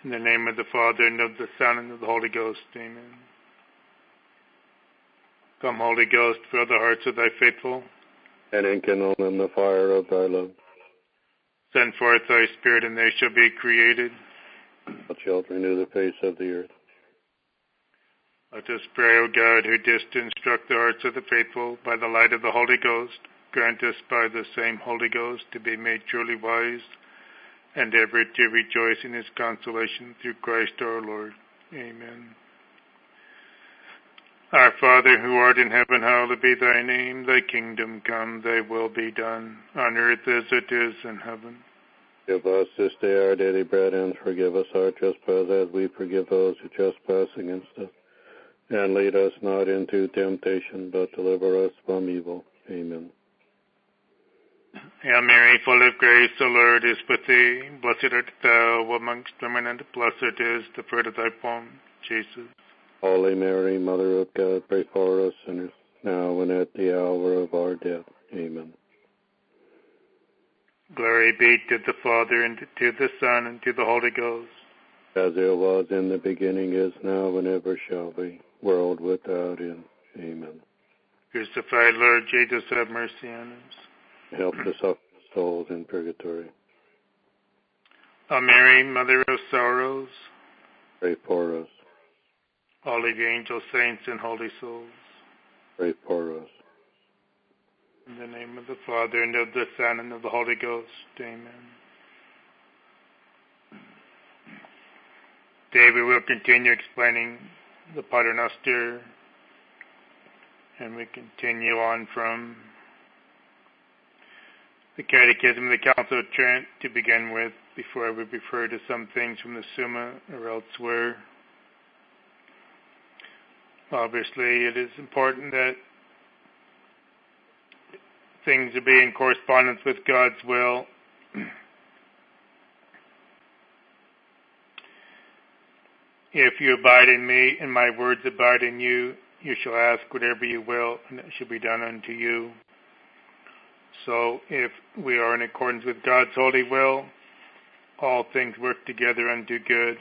In the name of the Father, and of the Son, and of the Holy Ghost. Amen. Come, Holy Ghost, fill the hearts of thy faithful, and enkindle in the fire of thy love. Send forth thy Spirit, and they shall be created. Thou shalt renew the face of the earth. Let us pray, O God, who didst instruct the hearts of the faithful by the light of the Holy Ghost, grant us by the same Holy Ghost to be made truly wise, and ever to rejoice in his consolation through Christ our Lord. Amen. Our Father, who art in heaven, hallowed be thy name. Thy kingdom come, thy will be done, on earth as it is in heaven. Give us this day our daily bread, and forgive us our trespasses, as we forgive those who trespass against us. And lead us not into temptation, but deliver us from evil. Amen. Hail Mary, full of grace, the Lord is with thee. Blessed art thou amongst women, and blessed is the fruit of thy womb, Jesus. Holy Mary, Mother of God, pray for us sinners, now and at the hour of our death. Amen. Glory be to the Father, and to the Son, and to the Holy Ghost. As it was in the beginning, is now, and ever shall be, world without end. Amen. Crucified Lord Jesus, have mercy on us. Help the suffering souls in purgatory. O Mary, Mother of Sorrows, pray for us. all of the angels, saints, and holy souls, pray for us. in the name of the Father, and of the Son, and of the Holy Ghost. Amen. Today we will continue explaining the Pater Noster, and we continue on from the Catechism of the Council of Trent to begin with, before I would refer to some things from the Summa or elsewhere. Obviously, it is important that things are be in correspondence with God's will. If you abide in me, and my words abide in you, you shall ask whatever you will, and it shall be done unto you. So, if we are in accordance with God's holy will, all things work together unto good.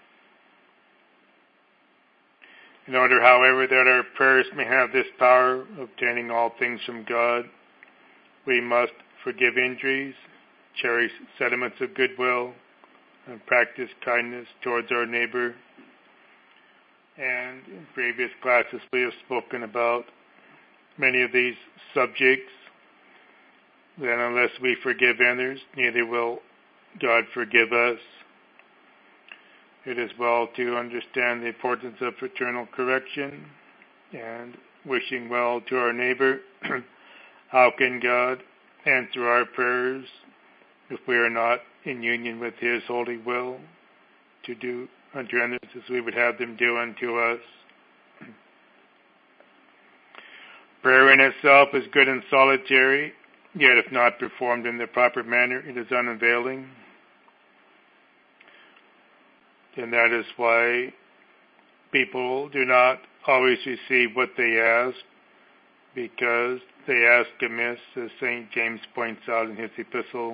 In order, however, that our prayers may have this power of obtaining all things from God, we must forgive injuries, cherish sentiments of goodwill, and practice kindness towards our neighbor. And in previous classes we have spoken about many of these subjects. Then unless we forgive others, neither will God forgive us. It is well to understand the importance of fraternal correction and wishing well to our neighbor. How can God answer our prayers if we are not in union with His holy will to do unto others as we would have them do unto us? Prayer in itself is good and solitary, yet if not performed in the proper manner, it is unavailing. And that is why people do not always receive what they ask, because they ask amiss, as St. James points out in his epistle.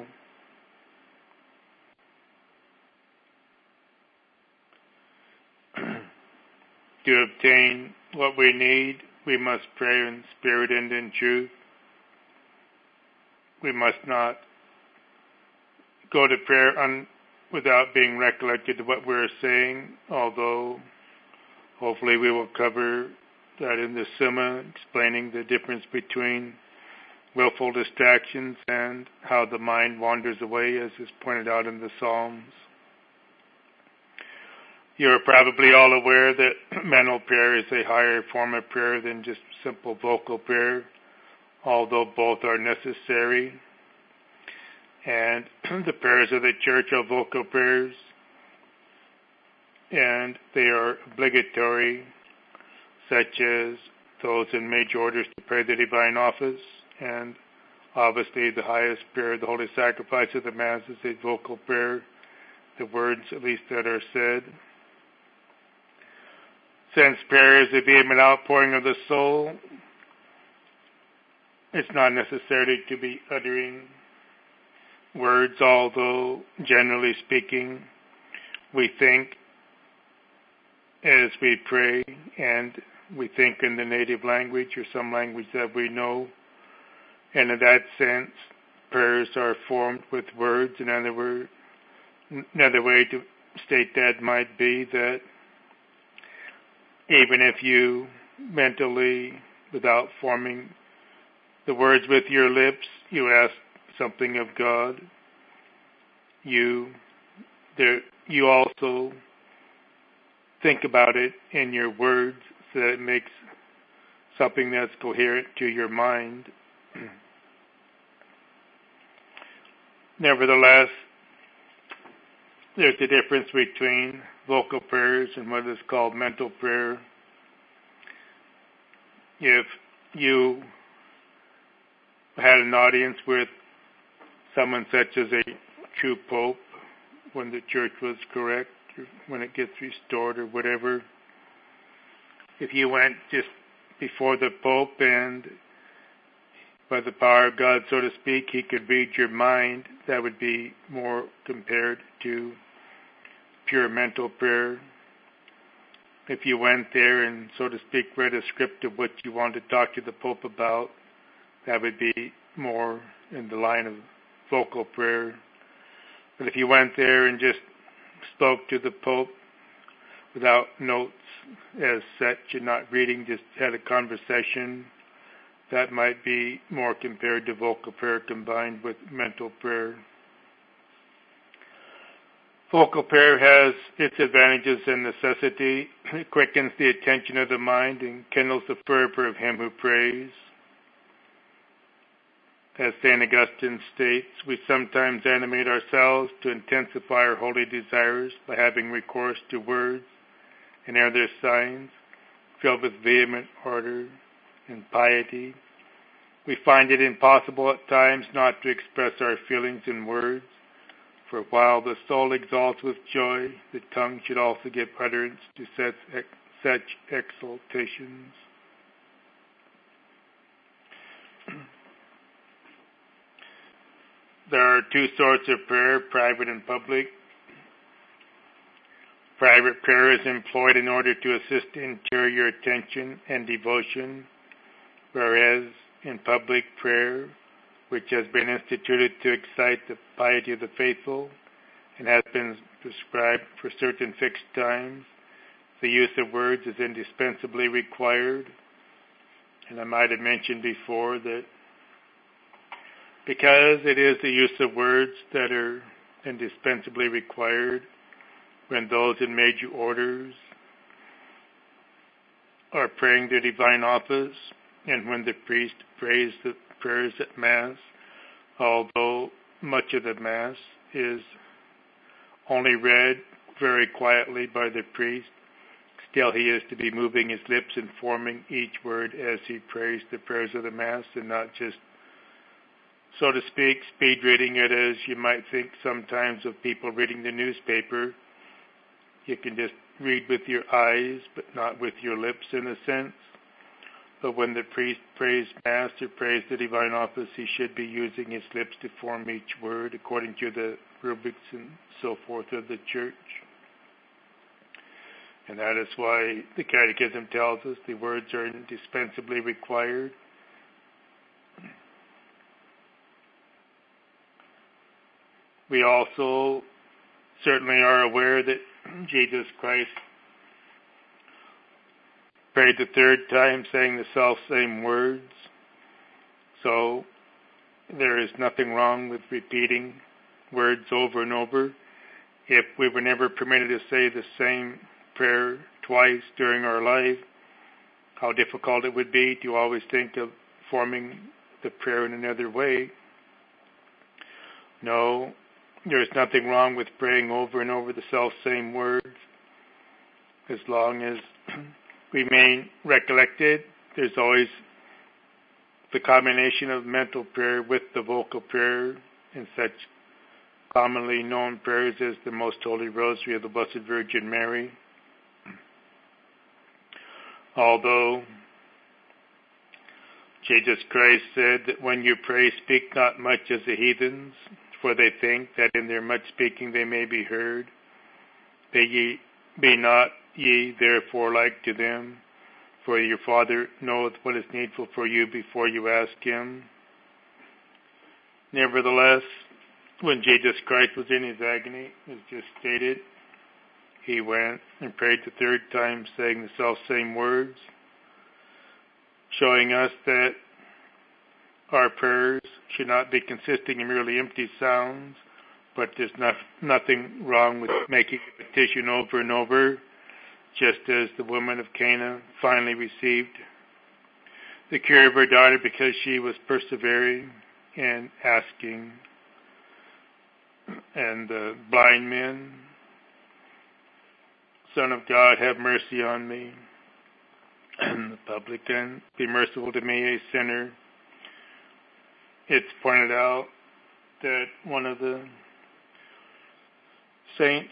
To obtain what we need, we must pray in spirit and in truth. We must not go to prayer without being recollected of what we're saying, although hopefully we will cover that in the Summa, explaining the difference between willful distractions and how the mind wanders away, as is pointed out in the Psalms. You're probably all aware that mental prayer is a higher form of prayer than just simple vocal prayer, although both are necessary. And the prayers of the Church are vocal prayers, and they are obligatory, such as those in major orders to pray the divine office, and obviously the highest prayer, the Holy Sacrifice of the Mass, is a vocal prayer, the words at least that are said. Since prayer is a vehement outpouring of the soul, it's not necessary to be uttering words, although generally speaking we think as we pray, and we think in the native language or some language that we know. And in that sense, prayers are formed with words. Another way to state that might be that even if you mentally, without forming the words with your lips, you ask something of God, you also think about it in your words so that it makes something that's coherent to your mind. Nevertheless, there's a difference between vocal prayers and what is called mental prayer. If you had an audience with someone such as a true pope when the church was correct, or when it gets restored or whatever, if you went just before the pope and by the power of God, so to speak, he could read your mind, that would be more compared to pure mental prayer. If you went there and, so to speak, read a script of what you wanted to talk to the Pope about, that would be more in the line of vocal prayer. But if you went there and just spoke to the Pope without notes as such and not reading, just had a conversation, that might be more compared to vocal prayer combined with mental prayer. Vocal prayer has its advantages and necessity. It quickens the attention of the mind and kindles the fervor of him who prays. As St. Augustine states, we sometimes animate ourselves to intensify our holy desires by having recourse to words and other signs filled with vehement ardor and piety. We find it impossible at times not to express our feelings in words, for while the soul exalts with joy, the tongue should also give utterance to such exaltations. There are two sorts of prayer, private and public. Private prayer is employed in order to assist interior attention and devotion, whereas in public prayer, which has been instituted to excite the piety of the faithful and has been prescribed for certain fixed times, the use of words is indispensably required. And I might have mentioned before that because it is the use of words that are indispensably required when those in major orders are praying the divine office, and when the priest prays the prayers at Mass, although much of the Mass is only read very quietly by the priest, still he is to be moving his lips and forming each word as he prays the prayers of the Mass, and not just, so to speak, speed reading it as you might think sometimes of people reading the newspaper. You can just read with your eyes, but not with your lips in a sense. But when the priest prays Mass or prays the divine office, he should be using his lips to form each word according to the rubrics and so forth of the Church. And that is why the Catechism tells us the words are indispensably required. We also certainly are aware that Jesus Christ prayed the third time saying the self-same words. So there is nothing wrong with repeating words over and over. If we were never permitted to say the same prayer twice during our life, how difficult it would be to always think of forming the prayer in another way. No, there's nothing wrong with praying over and over the self-same words, as long as remain recollected. There's always the combination of mental prayer with the vocal prayer in such commonly known prayers as the Most Holy Rosary of the Blessed Virgin Mary. Although Jesus Christ said that when you pray, speak not much as the heathens, for they think that in their much speaking they may be heard. Be not ye therefore like to them, for your Father knoweth what is needful for you before you ask him. Nevertheless, when Jesus Christ was in his agony, as just stated, he went and prayed the third time, saying the self-same words, showing us that our prayers should not be consisting in merely empty sounds, but there's nothing wrong with making a petition over and over, just as the woman of Cana finally received the cure of her daughter because she was persevering and asking. And the blind men, Son of God, have mercy on me. And the publican, be merciful to me, a sinner. It's pointed out that one of the saints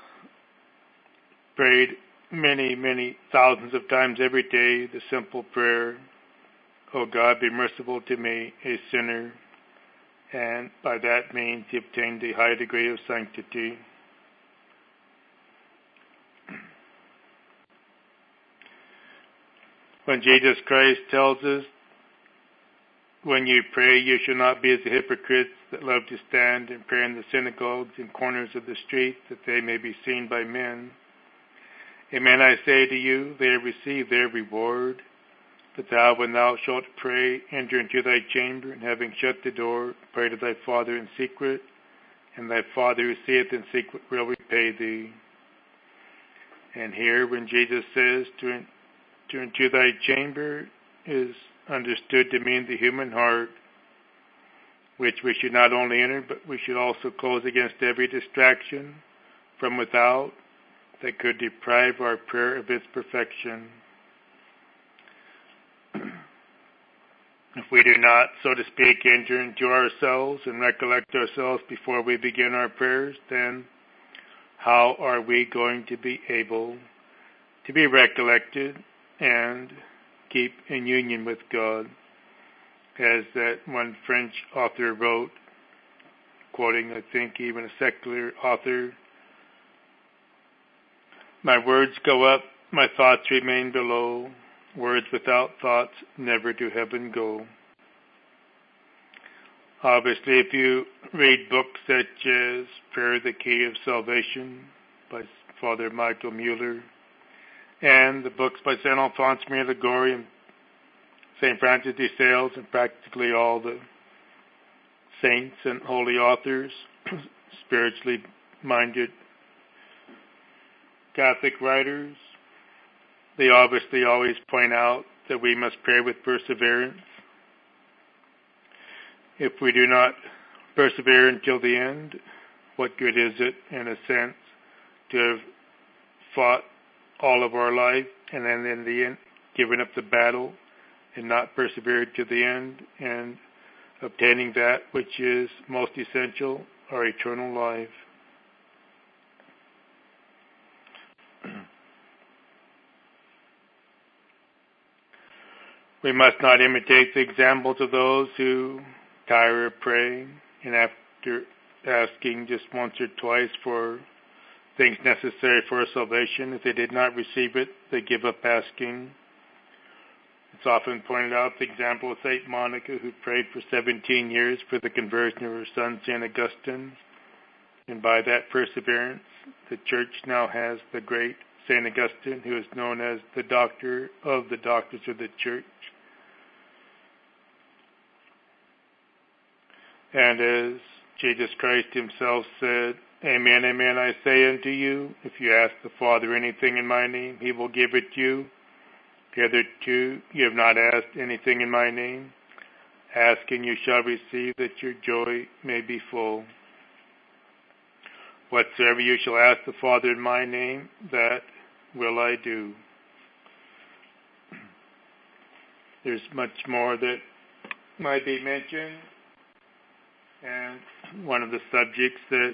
prayed many, many thousands of times every day the simple prayer, O God, be merciful to me, a sinner. And by that means he obtained a high degree of sanctity. When Jesus Christ tells us, when you pray, you shall not be as the hypocrites that love to stand and pray in the synagogues and corners of the street, that they may be seen by men. Amen, I say to you, they receive their reward. But thou, when thou shalt pray, enter into thy chamber, and having shut the door, pray to thy Father in secret, and thy Father who seeth in secret will repay thee. And here, when Jesus says to enter into thy chamber, is understood to mean the human heart, which we should not only enter, but we should also close against every distraction from without that could deprive our prayer of its perfection. If we do not, so to speak, enter into ourselves and recollect ourselves before we begin our prayers, then how are we going to be able to be recollected and keep in union with God? As that one French author wrote, quoting, I think, even a secular author, my words go up, my thoughts remain below. Words without thoughts never to heaven go. Obviously, if you read books such as Prayer, the Key of Salvation by Father Michael Mueller, and the books by St. Alphonse Marie Liguori and St. Francis de Sales, and practically all the saints and holy authors, spiritually minded Catholic writers, they obviously always point out that we must pray with perseverance. If we do not persevere until the end, what good is it, in a sense, to have fought all of our life and then in the end given up the battle and not persevered to the end and obtaining that which is most essential, our eternal life? We must not imitate the examples of those who tire of praying, and after asking just once or twice for things necessary for our salvation, if they did not receive it, they give up asking. It's often pointed out the example of St. Monica, who prayed for 17 years for the conversion of her son, St. Augustine, and by that perseverance, the Church now has the great St. Augustine, who is known as the doctor of the doctors of the Church. And as Jesus Christ himself said, Amen, amen, I say unto you, if you ask the Father anything in my name, he will give it you. Hitherto you have not asked anything in my name. Ask and you shall receive, that your joy may be full. Whatsoever you shall ask the Father in my name, that will I do. There's much more that might be mentioned, and one of the subjects that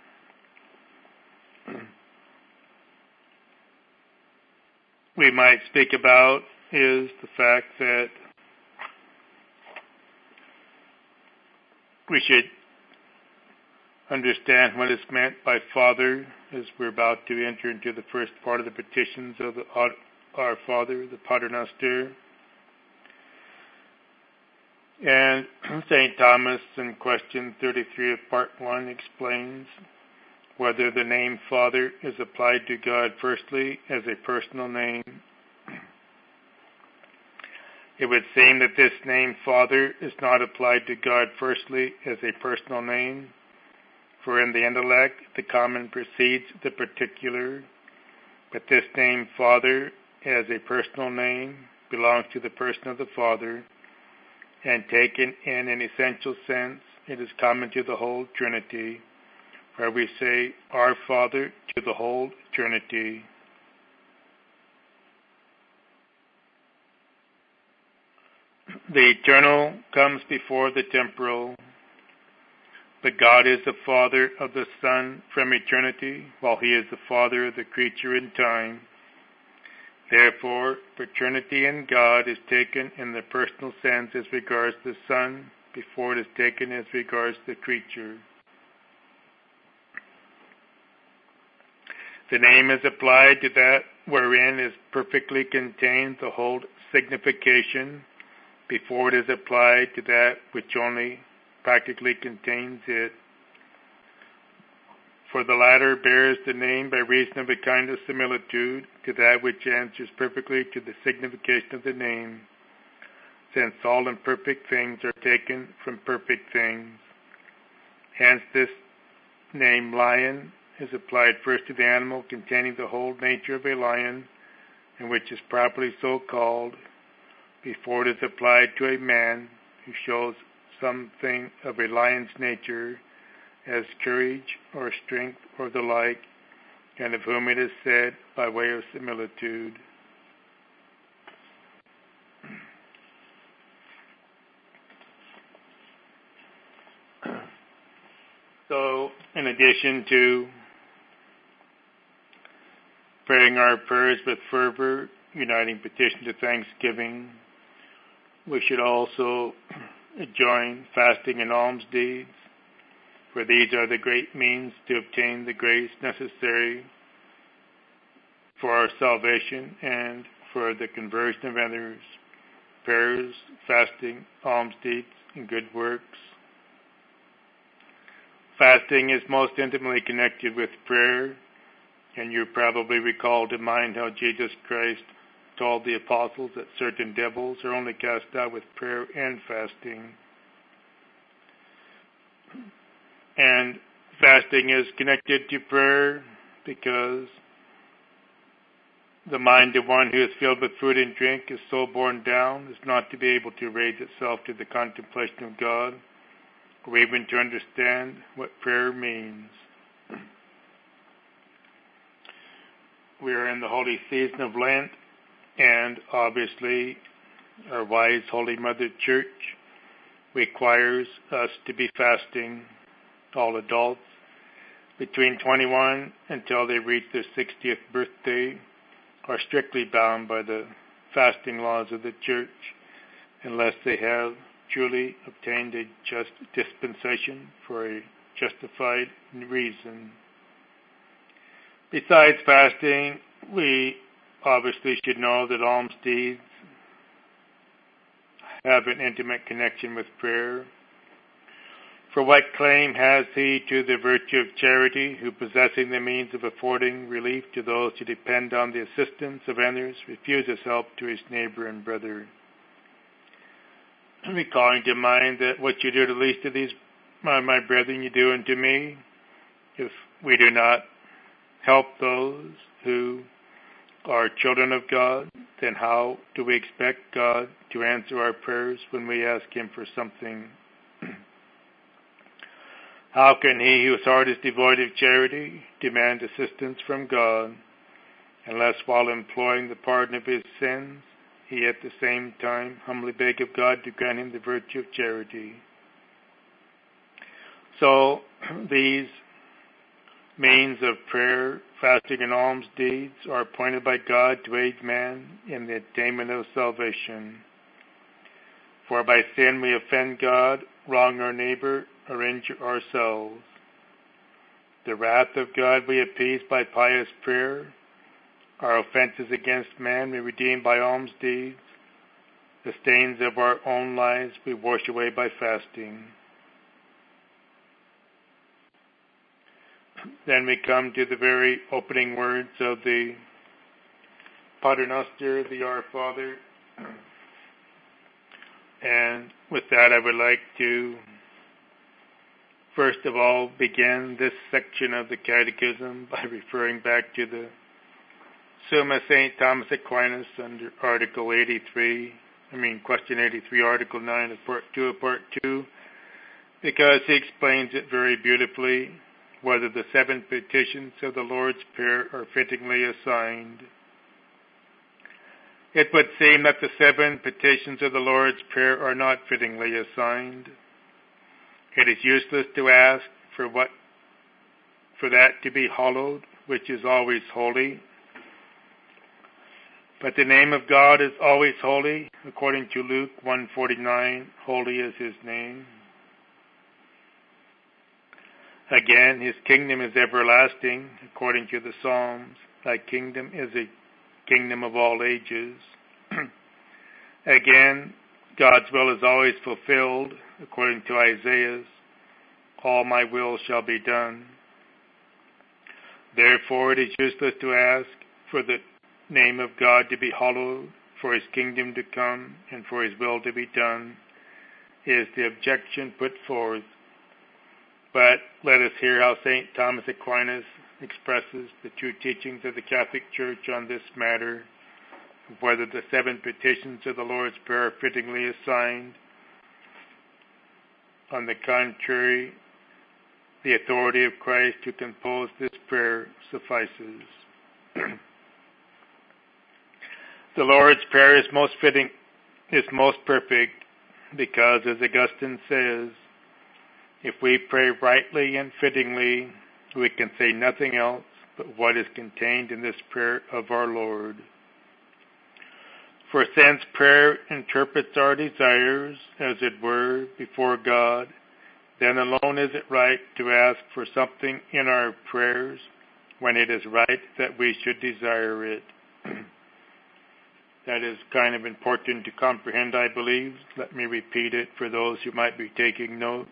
we might speak about is the fact that we should understand what is meant by Father, as we're about to enter into the first part of the petitions of Our Father, the Pater Noster. And St. Thomas, in question 33 of part 1, explains whether the name Father is applied to God firstly as a personal name. It would seem that this name Father is not applied to God firstly as a personal name, for in the intellect the common precedes the particular, but this name Father as a personal name belongs to the person of the Father, and taken in an essential sense, it is common to the whole Trinity, where we say, Our Father to the whole Trinity. The eternal comes before the temporal. But God is the Father of the Son from eternity, while He is the Father of the creature in time. Therefore, paternity in God is taken in the personal sense as regards the Son, before it is taken as regards the creature. The name is applied to that wherein is perfectly contained the whole signification, before it is applied to that which only practically contains it. For the latter bears the name by reason of a kind of similitude to that which answers perfectly to the signification of the name, since all imperfect things are taken from perfect things. Hence this name lion is applied first to the animal containing the whole nature of a lion, and which is properly so called, before it is applied to a man who shows something of a lion's nature, as courage or strength or the like, and of whom it is said by way of similitude. So, in addition to praying our prayers with fervor, uniting petition to thanksgiving, we should also join fasting and alms deeds, for these are the great means to obtain the grace necessary for our salvation and for the conversion of others. Prayers, fasting, alms deeds, and good works. Fasting is most intimately connected with prayer, and you probably recall to mind how Jesus Christ told the apostles that certain devils are only cast out with prayer and fasting. And fasting is connected to prayer because the mind of one who is filled with food and drink is so borne down as not to be able to raise itself to the contemplation of God, or even to understand what prayer means. We are in the holy season of Lent, and obviously our wise Holy Mother Church requires us to be fasting. All adults between 21 until they reach their 60th birthday are strictly bound by the fasting laws of the Church, unless they have truly obtained a just dispensation for a justified reason. Besides fasting, we obviously should know that alms deeds have an intimate connection with prayer. For what claim has he to the virtue of charity, who, possessing the means of affording relief to those who depend on the assistance of others, refuses help to his neighbor and brother? Recalling to mind that what you do to the least of these, my brethren, you do unto me. If we do not help those who are children of God, then how do we expect God to answer our prayers when we ask Him for something? How can he whose heart is devoid of charity demand assistance from God, unless while imploring the pardon of his sins, he at the same time humbly beg of God to grant him the virtue of charity? So these means of prayer, fasting, and alms deeds are appointed by God to aid man in the attainment of salvation. For by sin we offend God, wrong our neighbor, or injure ourselves. The wrath of God we appease by pious prayer. Our offenses against man we redeem by alms deeds. The stains of our own lives we wash away by fasting. Then we come to the very opening words of the Pater Noster, the Our Father. And with that I would like to first of all begin this section of the Catechism by referring back to the Summa St. Thomas Aquinas under Question 83, Article 9 of Part 2, because he explains it very beautifully, whether the 7 petitions of the Lord's Prayer are fittingly assigned. It would seem that the 7 petitions of the Lord's Prayer are not fittingly assigned. It is useless to ask for that to be hallowed, which is always holy. But the name of God is always holy, according to Luke 1:49, holy is his name. Again, his kingdom is everlasting, according to the Psalms. Thy kingdom is a kingdom of all ages. Again, God's will is always fulfilled, according to Isaiah's, all my will shall be done. Therefore, it is useless to ask for the name of God to be hallowed, for his kingdom to come, and for his will to be done, is the objection put forth. But let us hear how St. Thomas Aquinas expresses the true teachings of the Catholic Church on this matter, whether the 7 petitions of the Lord's Prayer are fittingly assigned. On the contrary, the authority of Christ to compose this prayer suffices. The Lord's Prayer is most fitting, is most perfect, because, as Augustine says, if we pray rightly and fittingly, we can say nothing else but what is contained in this prayer of our Lord. For since prayer interprets our desires, as it were, before God, then alone is it right to ask for something in our prayers when it is right that we should desire it. That is kind of important to comprehend, I believe. Let me repeat it for those who might be taking notes.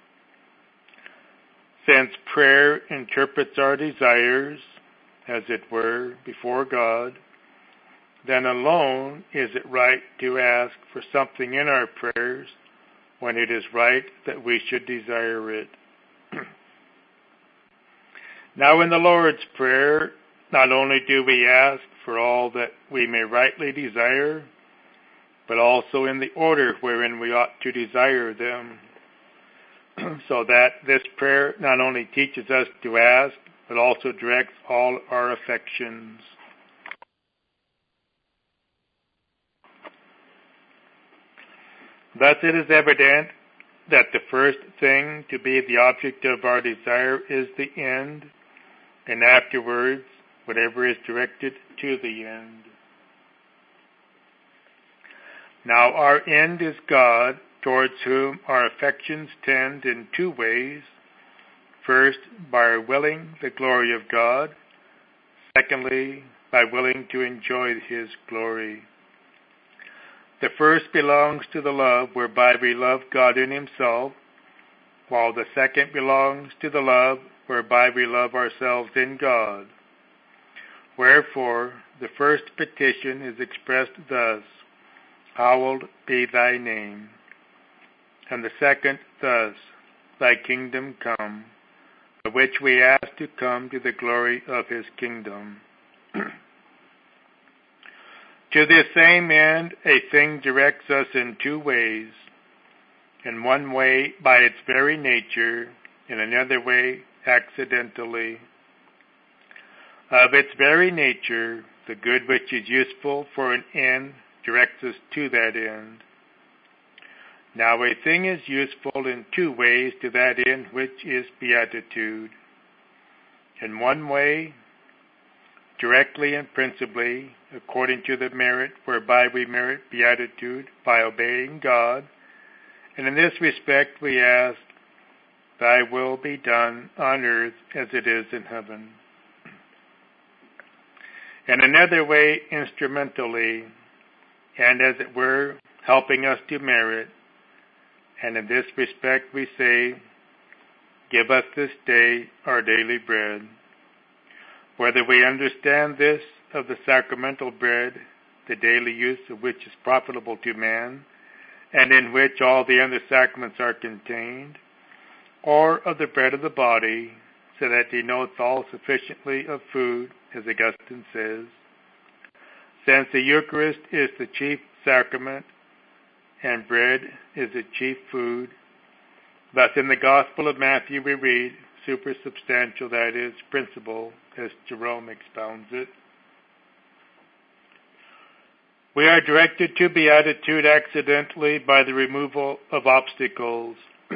Since prayer interprets our desires, as it were, before God, then alone is it right to ask for something in our prayers when it is right that we should desire it. Now in the Lord's Prayer, not only do we ask for all that we may rightly desire, but also in the order wherein we ought to desire them, so that this prayer not only teaches us to ask, but also directs all our affections. Thus it is evident that the first thing to be the object of our desire is the end, and afterwards whatever is directed to the end. Now our end is God, towards whom our affections tend in 2 ways. First, by willing the glory of God. Secondly, by willing to enjoy his glory. The first belongs to the love whereby we love God in himself, while the second belongs to the love whereby we love ourselves in God. Wherefore, the first petition is expressed thus, hallowed be thy name. And the second thus, thy kingdom come, by which we ask to come to the glory of his kingdom. To this same end, a thing directs us in 2 ways. In one way, by its very nature, in another way, accidentally. Of its very nature, the good which is useful for an end directs us to that end. Now a thing is useful in 2 ways to that end, which is beatitude. In one way, directly and principally, according to the merit whereby we merit beatitude by obeying God, and in this respect we ask, thy will be done on earth as it is in heaven. In another way, instrumentally, and as it were, helping us to merit, and in this respect we say, give us this day our daily bread. Whether we understand this of the sacramental bread, the daily use of which is profitable to man, and in which all the other sacraments are contained, or of the bread of the body, so that denotes all sufficiently of food, as Augustine says, since the Eucharist is the chief sacrament, and bread is the chief food. Thus in the Gospel of Matthew we read, supersubstantial, that is, principle, as Jerome expounds it. We are directed to beatitude accidentally by the removal of obstacles.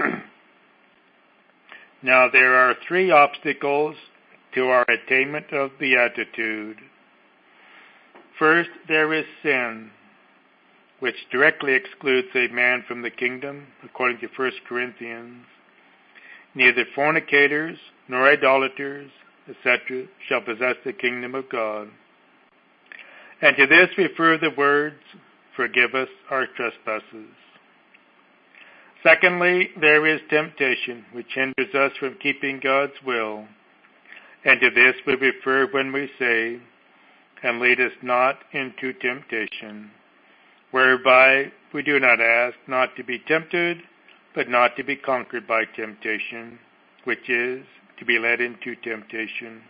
Now there are 3 obstacles to our attainment of beatitude. First, there is sin, which directly excludes a man from the kingdom, according to 1 Corinthians. Neither fornicators, nor idolaters, etc., shall possess the kingdom of God. And to this refer the words, forgive us our trespasses. Secondly, there is temptation, which hinders us from keeping God's will. And to this we refer when we say, and lead us not into temptation, whereby we do not ask not to be tempted, but not to be conquered by temptation, which is to be led into temptation.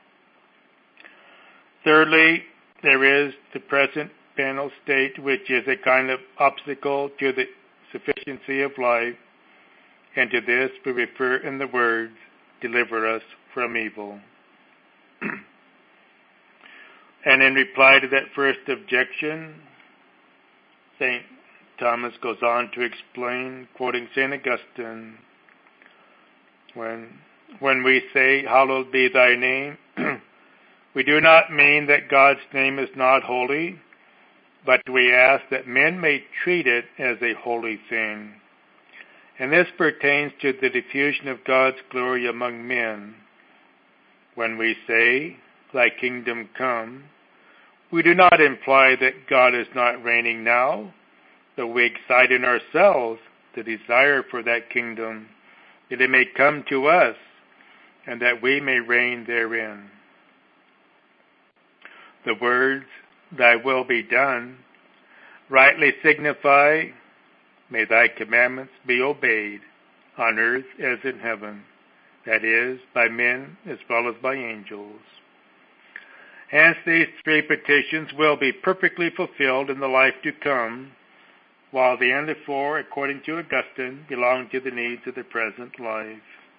Thirdly, there is the present penal state, which is a kind of obstacle to the sufficiency of life, and to this we refer in the words, deliver us from evil. And in reply to that first objection, St. Thomas goes on to explain, quoting St. Augustine, when we say, hallowed be thy name, we do not mean that God's name is not holy, but we ask that men may treat it as a holy thing. And this pertains to the diffusion of God's glory among men. When we say, thy kingdom come, we do not imply that God is not reigning now, but we excite in ourselves the desire for that kingdom, that it may come to us, and that we may reign therein. The words, thy will be done, rightly signify, may thy commandments be obeyed, on earth as in heaven, that is, by men as well as by angels. Hence these 3 petitions will be perfectly fulfilled in the life to come, while the other 4, according to Augustine, belong to the needs of the present life.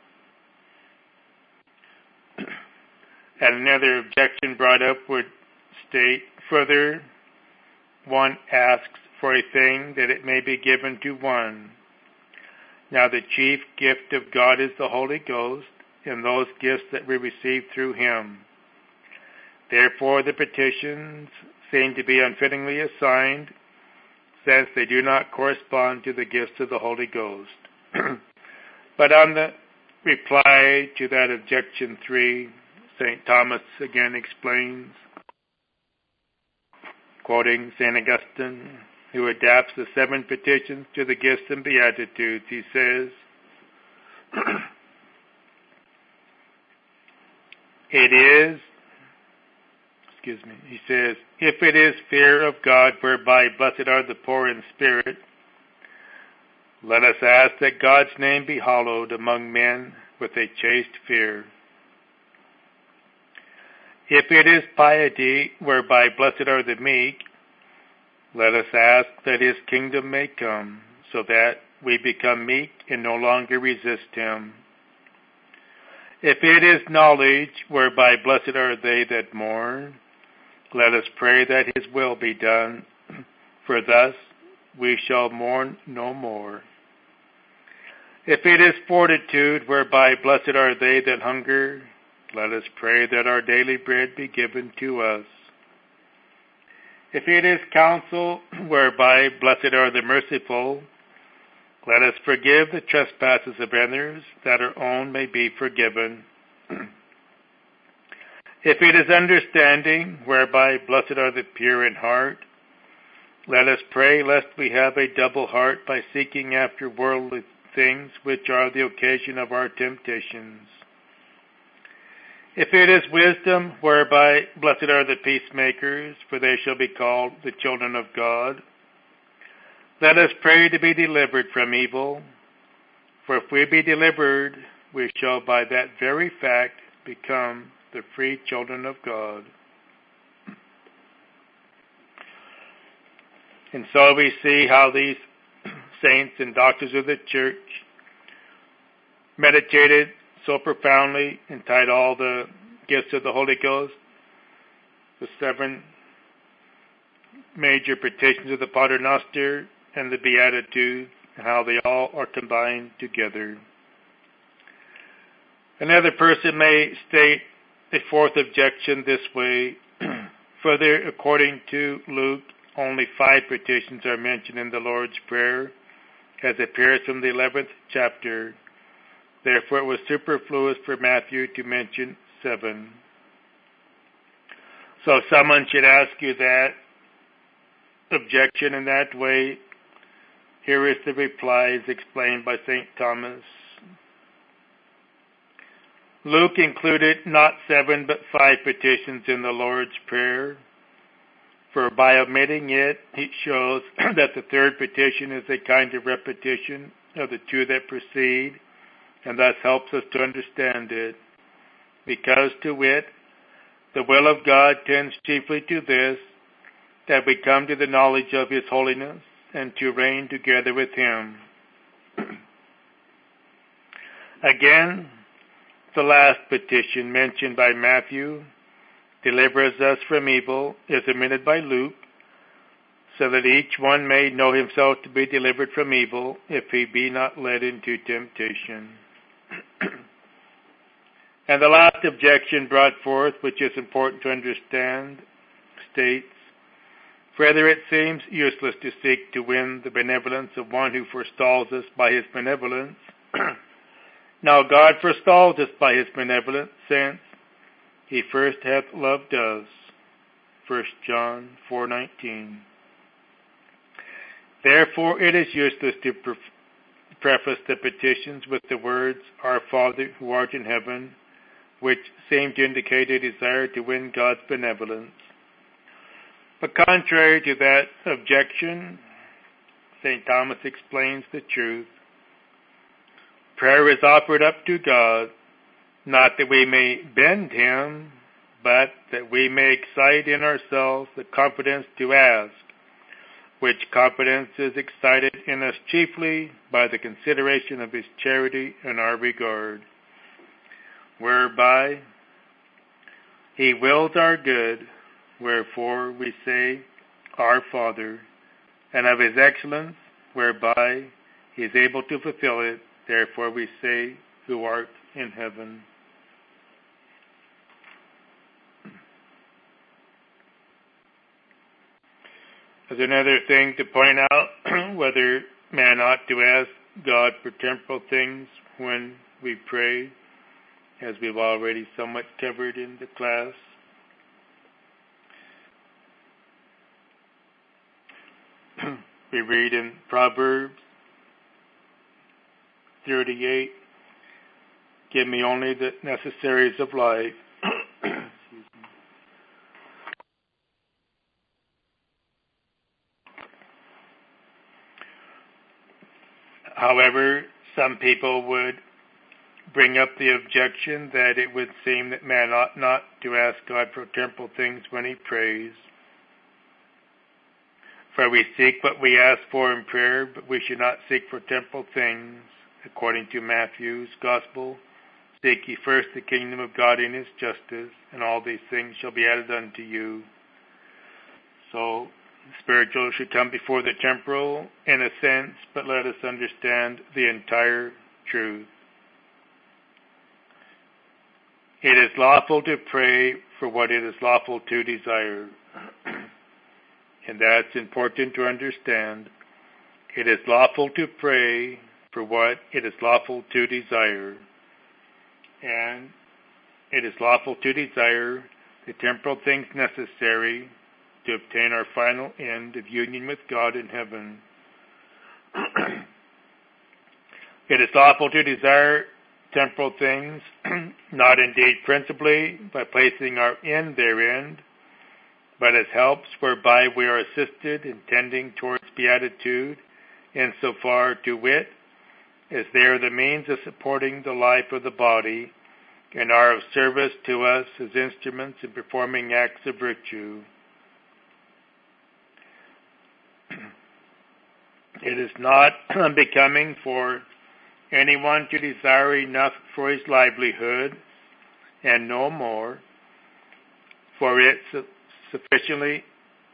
And another objection brought up would state, further, one asks for a thing that it may be given to one. Now the chief gift of God is the Holy Ghost, and those gifts that we receive through him. Therefore the petitions seem to be unfittingly assigned, since they do not correspond to the gifts of the Holy Ghost. But on the reply to that objection 3, St. Thomas again explains, quoting St. Augustine, who adapts the 7 petitions to the gifts and beatitudes, he says, he says, if it is fear of God whereby blessed are the poor in spirit, let us ask that God's name be hallowed among men with a chaste fear. If it is piety whereby blessed are the meek, let us ask that his kingdom may come, so that we become meek and no longer resist him. If it is knowledge whereby blessed are they that mourn, let us pray that his will be done, for thus we shall mourn no more. If it is fortitude whereby blessed are they that hunger, let us pray that our daily bread be given to us. If it is counsel whereby blessed are the merciful, Let us forgive the trespasses of others, that our own may be forgiven. If it is understanding, whereby blessed are the pure in heart, let us pray lest we have a double heart by seeking after worldly things, which are the occasion of our temptations. If it is wisdom, whereby blessed are the peacemakers, for they shall be called the children of God, let us pray to be delivered from evil, for if we be delivered, we shall by that very fact become the free children of God. And so we see how these saints and doctors of the church meditated so profoundly and tied all the gifts of the Holy Ghost, the 7 major petitions of the Pater Noster, and the Beatitudes, and how they all are combined together. Another person may state a fourth objection this way. Further, according to Luke, only 5 petitions are mentioned in the Lord's Prayer, as appears from the 11th chapter. Therefore, it was superfluous for Matthew to mention 7. So if someone should ask you that objection in that way, here is the reply as explained by St. Thomas. Luke included not 7 but 5 petitions in the Lord's Prayer, for by omitting it, he shows that the 3rd petition is a kind of repetition of the 2 that precede, and thus helps us to understand it. Because, to wit, the will of God tends chiefly to this, that we come to the knowledge of His holiness, and to reign together with Him. Again, the last petition mentioned by Matthew, delivers us from evil, is omitted by Luke, so that each one may know himself to be delivered from evil, if he be not led into temptation. And the last objection brought forth, which is important to understand, states, further, it seems useless to seek to win the benevolence of one who forestalls us by his benevolence. Now God forestalls us by his benevolence, since he first hath loved us. 1 John 4:19. Therefore it is useless to preface the petitions with the words, Our Father who art in heaven, which seem to indicate a desire to win God's benevolence. But contrary to that objection, St. Thomas explains the truth. Prayer is offered up to God, not that we may bend Him, but that we may excite in ourselves the confidence to ask, which confidence is excited in us chiefly by the consideration of His charity and our regard, whereby He wills our good, wherefore we say, Our Father, and of His excellence, whereby He is able to fulfill it, therefore we say, Who art in heaven. As another thing to point out, whether man ought to ask God for temporal things when we pray, as we've already somewhat covered in the class. We read in Proverbs 38, Give me only the necessaries of life. However, some people would bring up the objection that it would seem that man ought not to ask God for temporal things when he prays. For we seek what we ask for in prayer, but we should not seek for temporal things. According to Matthew's Gospel, seek ye first the kingdom of God and His justice, and all these things shall be added unto you. So, spiritual should come before the temporal, in a sense, but let us understand the entire truth. It is lawful to pray for what it is lawful to desire. And that's important to understand. It is lawful to pray for what it is lawful to desire, and it is lawful to desire the temporal things necessary to obtain our final end of union with God in heaven. It is lawful to desire temporal things, not indeed principally by placing our end therein, but as helps whereby we are assisted in tending towards beatitude, insofar to wit, as they are the means of supporting the life of the body, and are of service to us as instruments in performing acts of virtue. It is not unbecoming for anyone to desire enough for his livelihood, and no more, for this sufficiently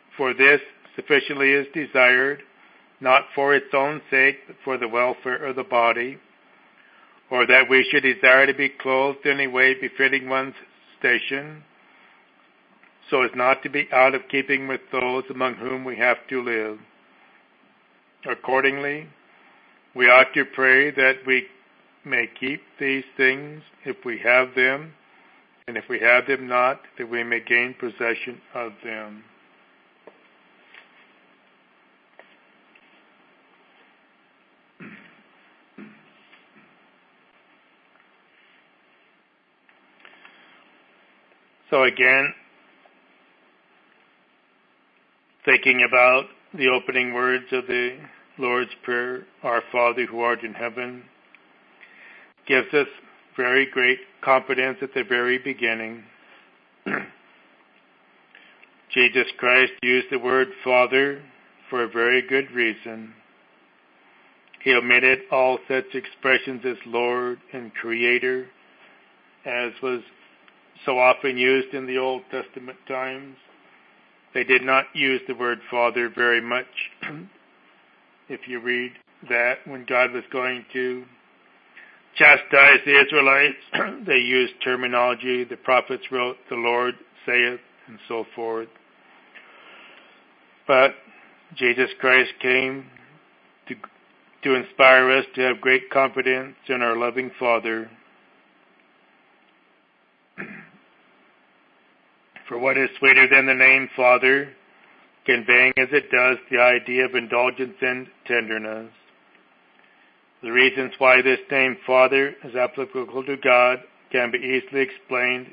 is desired, not for its own sake, but for the welfare of the body, or that we should desire to be clothed in a way befitting one's station, so as not to be out of keeping with those among whom we have to live. Accordingly, we ought to pray that we may keep these things if we have them, and if we have them not, that we may gain possession of them. So again, thinking about the opening words of the Lord's Prayer, Our Father who art in heaven, gives us very great confidence at the very beginning. Jesus Christ used the word Father for a very good reason. He omitted all such expressions as Lord and Creator, as was so often used in the Old Testament times. They did not use the word Father very much. If you read that, when God was going to chastise the Israelites, they used terminology. The prophets wrote, the Lord saith, and so forth. But Jesus Christ came to inspire us to have great confidence in our loving Father. For what is sweeter than the name Father, conveying as it does the idea of indulgence and tenderness? The reasons why this name Father is applicable to God can be easily explained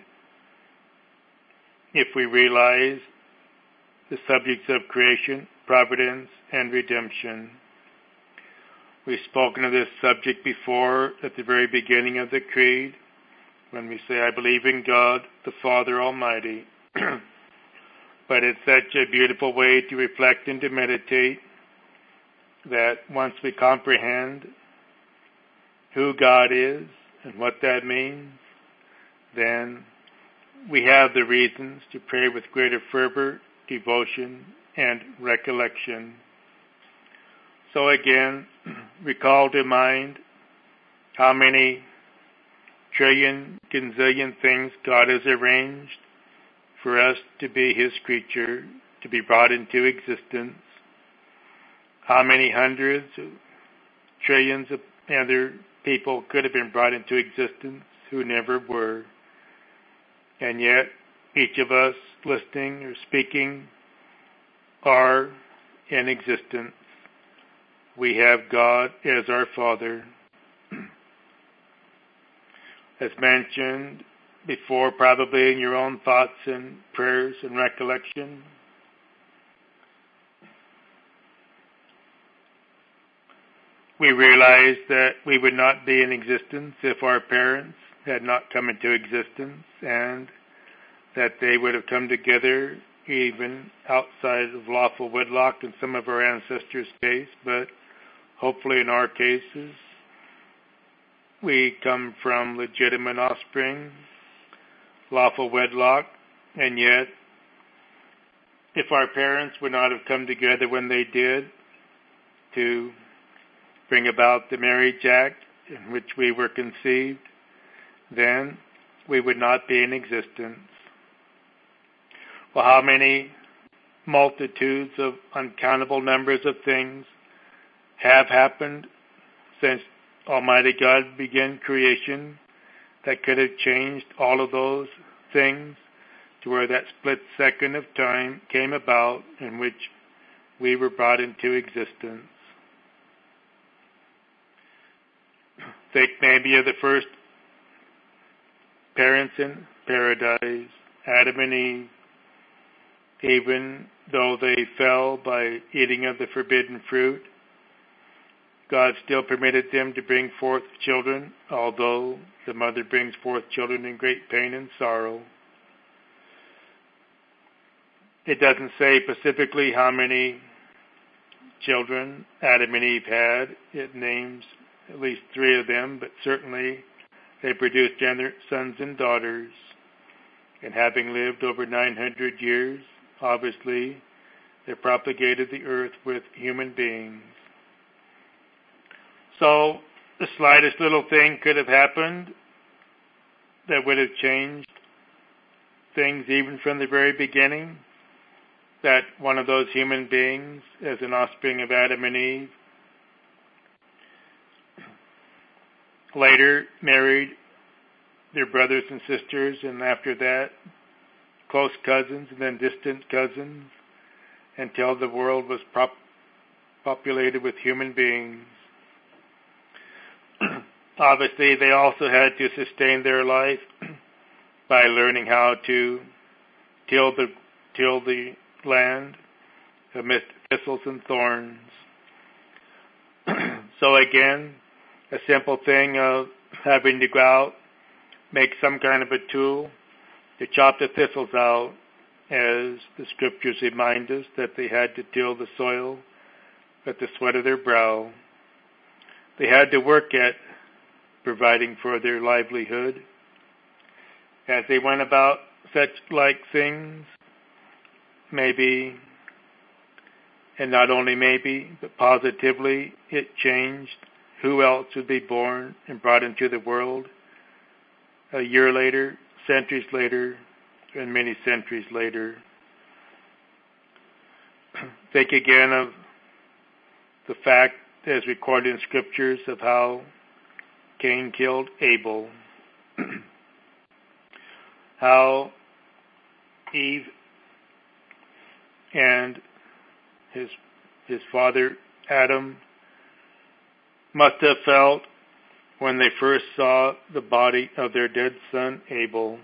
if we realize the subjects of creation, providence, and redemption. We've spoken of this subject before at the very beginning of the Creed, when we say, I believe in God, the Father Almighty. But it's such a beautiful way to reflect and to meditate that once we comprehend who God is and what that means, then we have the reasons to pray with greater fervor, devotion, and recollection. So again, recall to mind how many trillion, gazillion things God has arranged for us to be His creature, to be brought into existence. How many hundreds, trillions of other people could have been brought into existence who never were. And yet, each of us listening or speaking are in existence. We have God as our Father. As mentioned before, probably in your own thoughts and prayers and recollection, we realize that we would not be in existence if our parents had not come into existence, and that they would have come together even outside of lawful wedlock in some of our ancestors' case, but hopefully in our cases we come from legitimate offspring, lawful wedlock, and yet if our parents would not have come together when they did to bring about the marriage act in which we were conceived, then we would not be in existence. Well, how many multitudes of uncountable numbers of things have happened since Almighty God began creation that could have changed all of those things to where that split second of time came about in which we were brought into existence. Think maybe of the first parents in paradise, Adam and Eve. Even though they fell by eating of the forbidden fruit, God still permitted them to bring forth children, although the mother brings forth children in great pain and sorrow. It doesn't say specifically how many children Adam and Eve had. It names at least 3 of them, but certainly they produced sons and daughters. And having lived over 900 years, obviously, they propagated the earth with human beings. So, the slightest little thing could have happened that would have changed things even from the very beginning. That one of those human beings, as an offspring of Adam and Eve, later married their brothers and sisters, and after that, close cousins, and then distant cousins, until the world was populated with human beings. Obviously, they also had to sustain their life by learning how to till the land amidst thistles and thorns. So again, a simple thing of having to go out, make some kind of a tool to chop the thistles out, as the scriptures remind us that they had to till the soil with the sweat of their brow. They had to work at providing for their livelihood. As they went about such like things, maybe, and not only maybe, but positively, it changed who else would be born and brought into the world a year later, centuries later, and many centuries later. Think again of the fact, as recorded in scriptures, of how Cain killed Abel. How Eve and his father Adam must have felt when they first saw the body of their dead son Abel.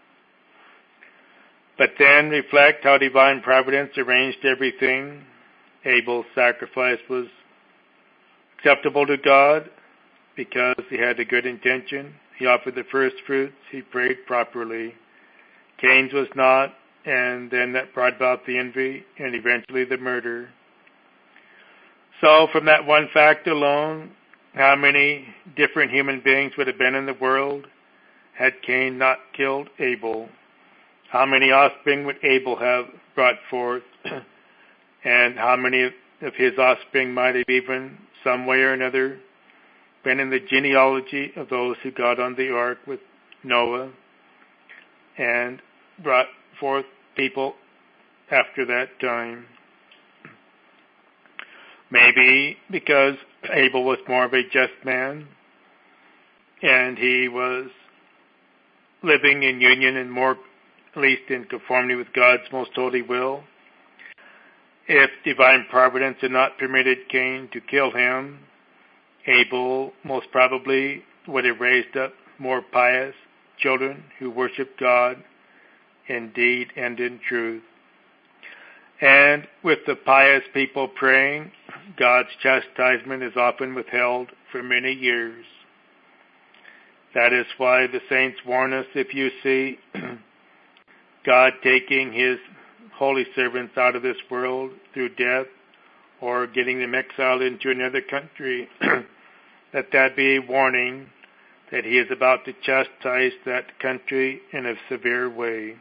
But then reflect how divine providence arranged everything. Abel's sacrifice was acceptable to God because he had a good intention. He offered the first fruits. He prayed properly. Cain's was not, and then that brought about the envy and eventually the murder. So from that one fact alone, how many different human beings would have been in the world had Cain not killed Abel? How many offspring would Abel have brought forth? And how many of his offspring might have even, some way or another, been in the genealogy of those who got on the ark with Noah and brought forth people after that time? Maybe because Abel was more of a just man and he was living in union and more, at least in conformity with God's most holy will. If divine providence had not permitted Cain to kill him, Abel most probably would have raised up more pious children who worshiped God in deed and in truth. And with the pious people praying, God's chastisement is often withheld for many years. That is why the saints warn us, if you see God taking his holy servants out of this world through death or getting them exiled into another country, that be a warning that he is about to chastise that country in a severe way.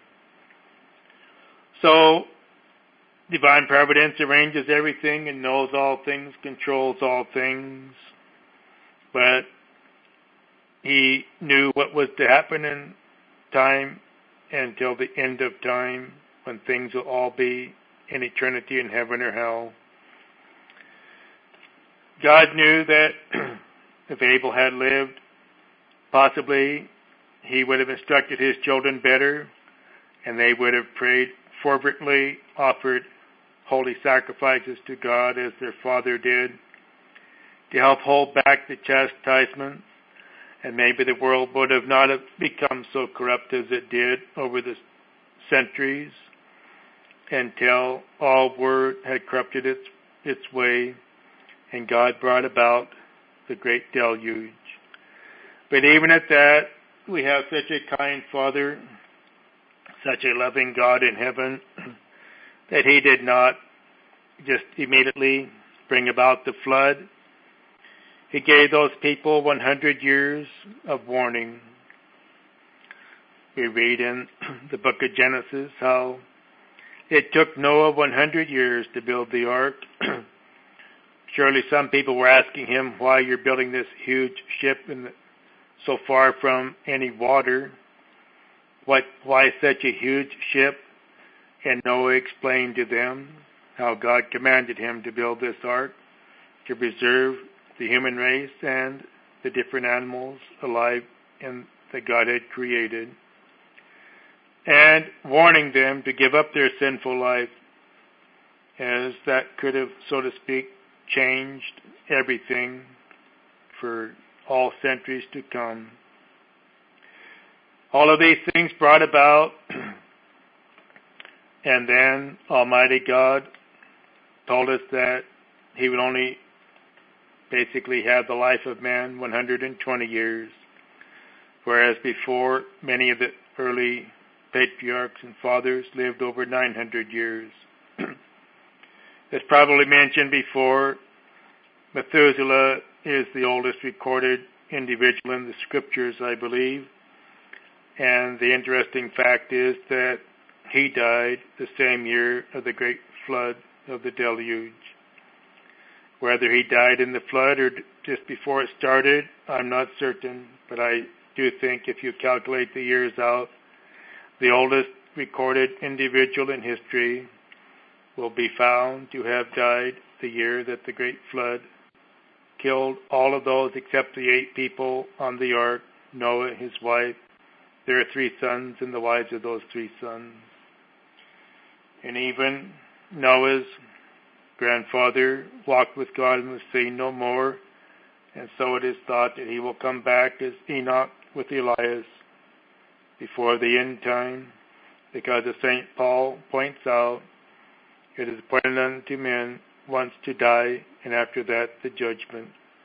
So, divine providence arranges everything and knows all things, controls all things, but he knew what was to happen in time until the end of time, when things will all be in eternity in heaven or hell. God knew that if Abel had lived, possibly he would have instructed his children better, and they would have prayed fervently, offered holy sacrifices to God as their father did, to help hold back the chastisement, and maybe the world would have not have become so corrupt as it did over the centuries until all had corrupted its way, and God brought about the great deluge. But even at that, we have such a kind Father, such a loving God in heaven, that he did not just immediately bring about the flood. He gave those people 100 years of warning. We read in the book of Genesis how it took Noah 100 years to build the ark. Surely some people were asking him why you're building this huge ship so far from any water. Why such a huge ship? And Noah explained to them how God commanded him to build this ark to preserve the human race and the different animals alive that God had created, and warning them to give up their sinful life, as that could have, so to speak, changed everything for all centuries to come. All of these things brought about, and then Almighty God told us that he would only basically have the life of man 120 years, whereas before many of the early patriarchs and fathers lived over 900 years. As probably mentioned before, Methuselah is the oldest recorded individual in the scriptures, I believe, and the interesting fact is that he died the same year of the great flood of the deluge. Whether he died in the flood or just before it started, I'm not certain, but I do think if you calculate the years out, the oldest recorded individual in history will be found to have died the year that the great flood killed all of those except the 8 people on the ark, Noah, his wife, their 3 sons, and the wives of those 3 sons. And even Noah's grandfather walked with God and was seen no more, and so it is thought that he will come back as Enoch with Elias before the end time, because as St. Paul points out, it is appointed unto men once to die, and after that the judgment.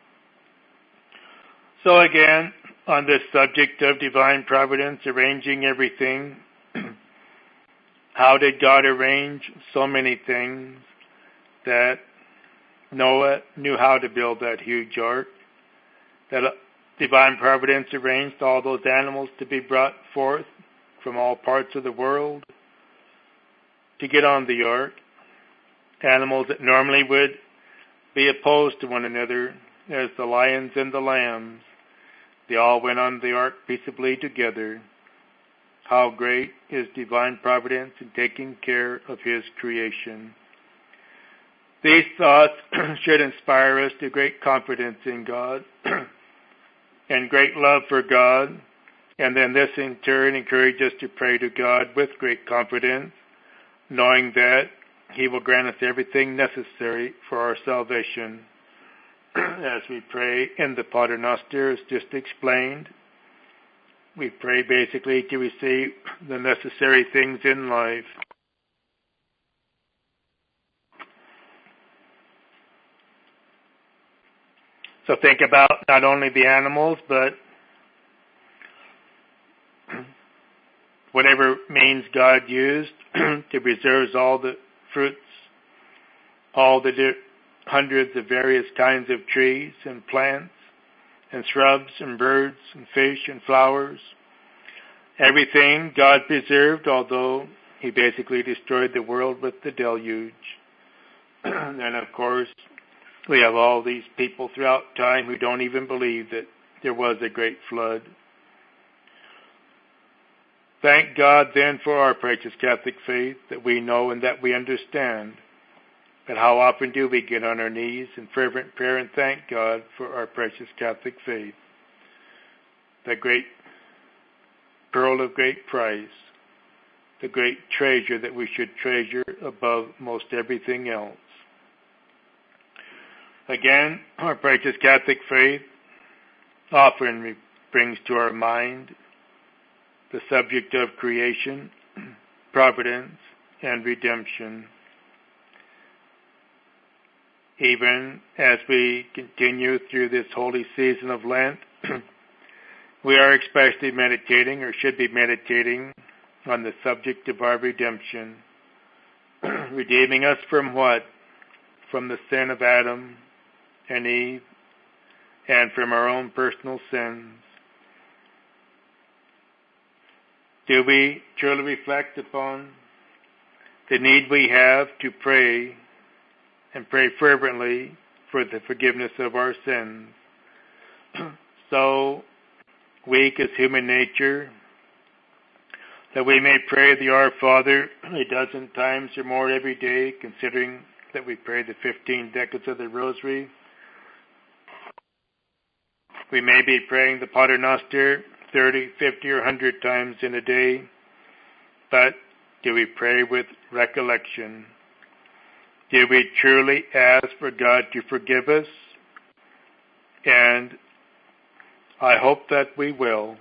So again, on this subject of divine providence arranging everything, how did God arrange so many things that Noah knew how to build that huge ark, that divine providence arranged all those animals to be brought forth from all parts of the world to get on the ark, animals that normally would be opposed to one another, as the lions and the lambs. They all went on the ark peaceably together. How great is divine providence in taking care of his creation. These thoughts should inspire us to great confidence in God and great love for God, and then this in turn encourage us to pray to God with great confidence, knowing that he will grant us everything necessary for our salvation. As we pray in the Pater Noster, as just explained, we pray basically to receive the necessary things in life. So think about not only the animals, but whatever means God used to preserve all the fruits, all the hundreds of various kinds of trees and plants and shrubs and birds and fish and flowers. Everything God preserved, although he basically destroyed the world with the deluge. And of course, we have all these people throughout time who don't even believe that there was a great flood. Thank God then for our precious Catholic faith, that we know and that we understand But how often do we get on our knees in fervent prayer and thank God for our precious Catholic faith, the great pearl of great price, the great treasure that we should treasure above most everything else. Again, our precious Catholic faith often brings to our mind the subject of creation, providence, and redemption. Even as we continue through this holy season of Lent, we are especially meditating, or should be meditating, on the subject of our redemption. Redeeming us from what? From the sin of Adam and Eve, and from our own personal sins. Do we truly reflect upon the need we have to pray, and pray fervently for the forgiveness of our sins? So weak as human nature, that we may pray the Our Father a dozen times or more every day, considering that we pray the 15 decades of the Rosary. We may be praying the Pater Noster 30, 50, or 100 times in a day, but do we pray with recollection? Do we truly ask for God to forgive us? And I hope that we will.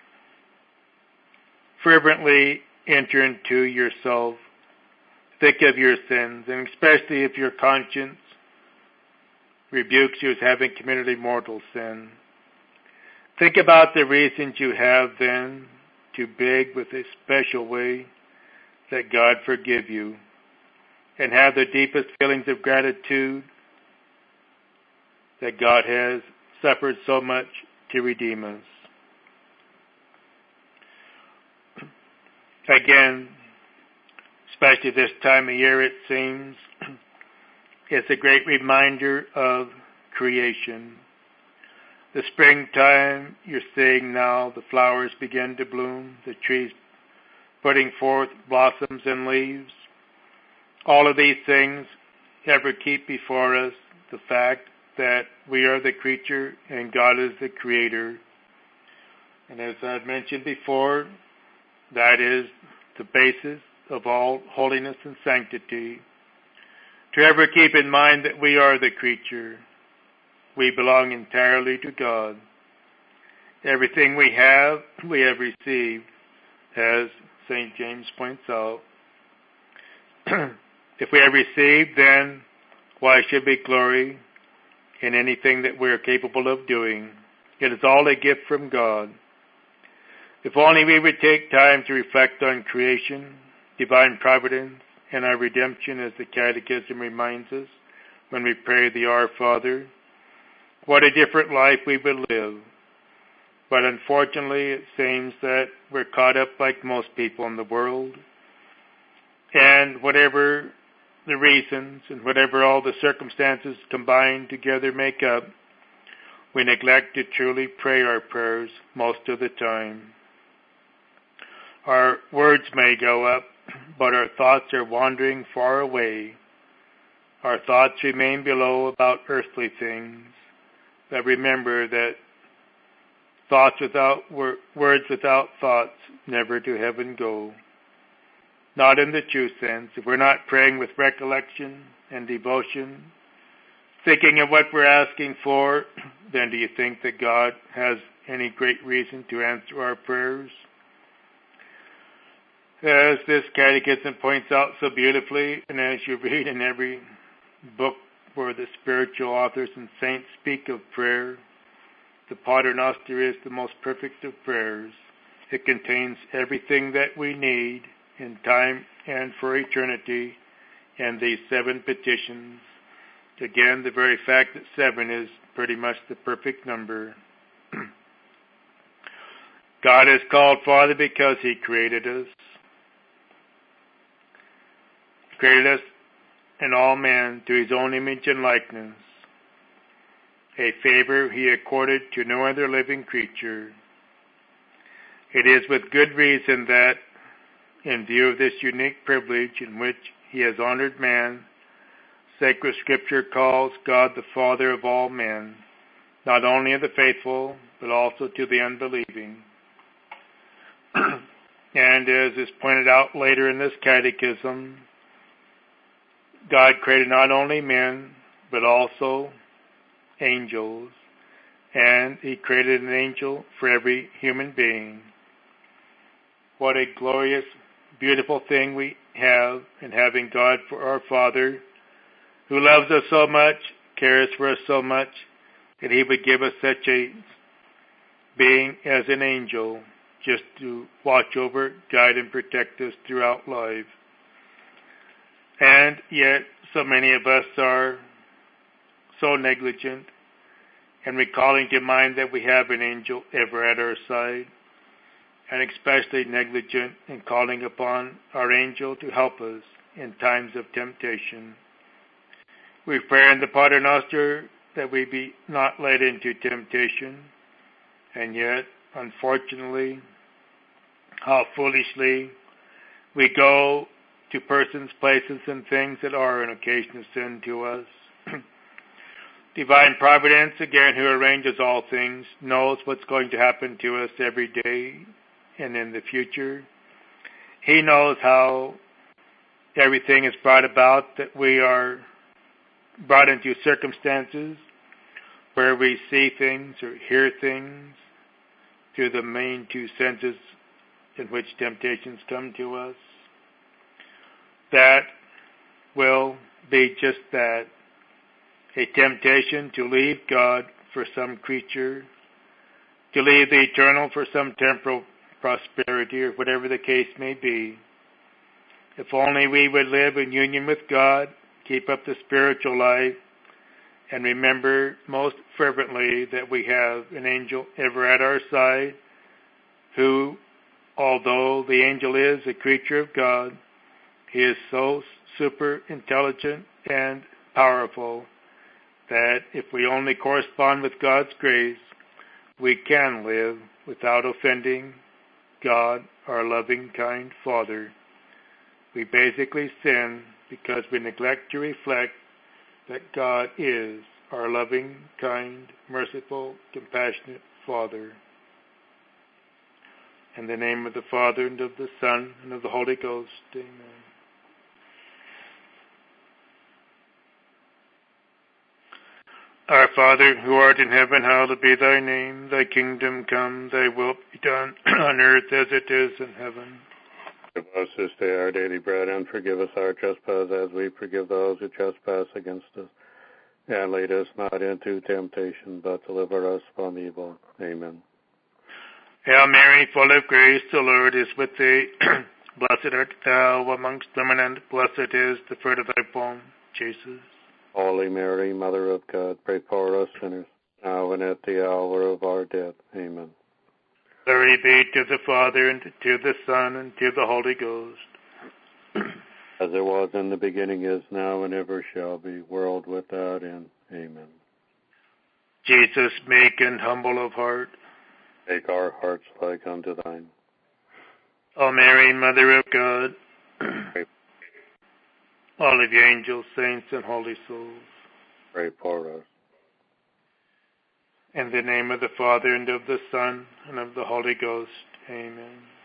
Fervently enter into yourself, think of your sins, and especially if your conscience rebukes you as having committed a mortal sin. Think about the reasons you have then to beg with a special way that God forgive you, and have the deepest feelings of gratitude that God has suffered so much to redeem us. Again, especially this time of year, it seems, it's a great reminder of creation. The springtime you're seeing now, the flowers begin to bloom, the trees putting forth blossoms and leaves. All of these things ever keep before us the fact that we are the creature and God is the creator. And as I've mentioned before, that is the basis of all holiness and sanctity. To ever keep in mind that we are the creature. We belong entirely to God. Everything we have received, as St. James points out. If we have received, then why should we glory in anything that we are capable of doing? It is all a gift from God. If only we would take time to reflect on creation, divine providence, and our redemption, as the Catechism reminds us when we pray the Our Father, what a different life we would live. But unfortunately, it seems that we're caught up like most people in the world, and whatever the reasons and whatever all the circumstances combined together make up, we neglect to truly pray our prayers most of the time. Our words may go up, but our thoughts are wandering far away. Our thoughts remain below about earthly things. But remember that thoughts without words without thoughts never to heaven go. Not in the true sense. If we're not praying with recollection and devotion, thinking of what we're asking for, then do you think that God has any great reason to answer our prayers? As this catechism points out so beautifully, and as you read in every book where the spiritual authors and saints speak of prayer, the Pater Noster is the most perfect of prayers. It contains everything that we need in time and for eternity, and these 7 petitions. Again, the very fact that 7 is pretty much the perfect number. God is called Father because He created us. He created us and all men to His own image and likeness, a favor He accorded to no other living creature. It is with good reason that, in view of this unique privilege in which He has honored man, Sacred Scripture calls God the Father of all men, not only of the faithful, but also to the unbelieving. And as is pointed out later in this catechism, God created not only men, but also angels, and He created an angel for every human being. What a glorious, beautiful thing we have in having God for our Father, who loves us so much, cares for us so much, that He would give us such a being as an angel, just to watch over, guide, and protect us throughout life. And yet, so many of us are so negligent in recalling to mind that we have an angel ever at our side, and especially negligent in calling upon our angel to help us in times of temptation. We pray in the Pater Noster that we be not led into temptation, and yet, unfortunately, how foolishly we go to persons, places, and things that are an occasion of sin to us. Divine Providence, again, who arranges all things, knows what's going to happen to us every day and in the future. He knows how everything is brought about, that we are brought into circumstances where we see things or hear things through the main two senses in which temptations come to us. That will be just that, a temptation to leave God for some creature, to leave the eternal for some temporal prosperity, or whatever the case may be. If only we would live in union with God, keep up the spiritual life, and remember most fervently that we have an angel ever at our side, who, although the angel is a creature of God, he is so super intelligent and powerful that if we only correspond with God's grace, we can live without offending God, our loving, kind Father. We basically sin because we neglect to reflect that God is our loving, kind, merciful, compassionate Father. In the name of the Father, and of the Son, and of the Holy Ghost, amen. Our Father, who art in heaven, hallowed be thy name. Thy kingdom come, thy will be done on earth as it is in heaven. Give us this day our daily bread, and forgive us our trespasses as we forgive those who trespass against us. And lead us not into temptation, but deliver us from evil. Amen. Hail Mary, full of grace, the Lord is with thee. Blessed art thou amongst women, and blessed is the fruit of thy womb, Jesus. Holy Mary, Mother of God, pray for us sinners, now and at the hour of our death. Amen. Glory be to the Father, and to the Son, and to the Holy Ghost. As it was in the beginning, is now, and ever shall be, world without end. Amen. Jesus, meek and humble of heart, make our hearts like unto thine. O Mary, Mother of God, pray. All of you angels, saints, and holy souls, pray for us. In the name of the Father, and of the Son, and of the Holy Ghost. Amen.